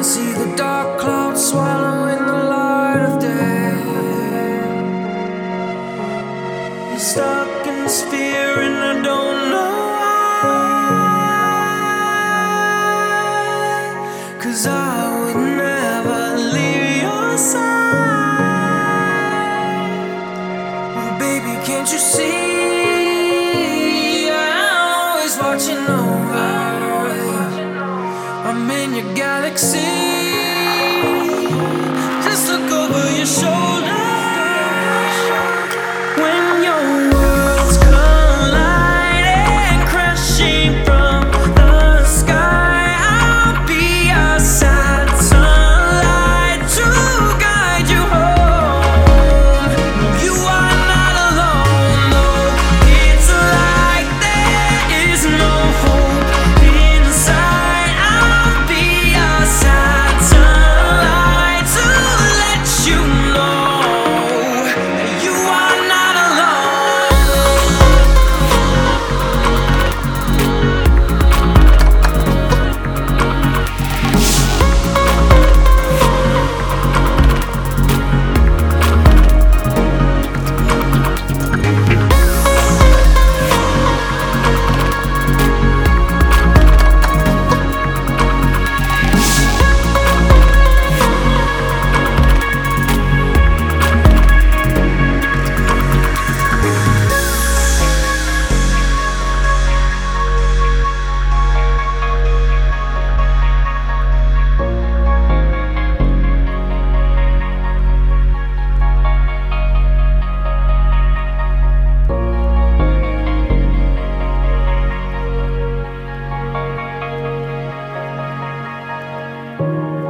See the dark clouds swallowing the light of day. You're stuck in this fear and I don't know why. 'Cause I would never leave your side. Well, baby, can't you see? I'm always watching over. I'm in your galaxy. Just look over your shoulder. When your worlds collide and crashing from the sky, I'll be your satellite to guide you home. You are not alone, no. It's like there is no hope inside. I'll be your satellite to let you know that you are not alone.